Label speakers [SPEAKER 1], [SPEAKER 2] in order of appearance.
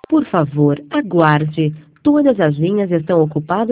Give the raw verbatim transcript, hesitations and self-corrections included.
[SPEAKER 1] Por favor, aguarde. Todas as linhas estão ocupadas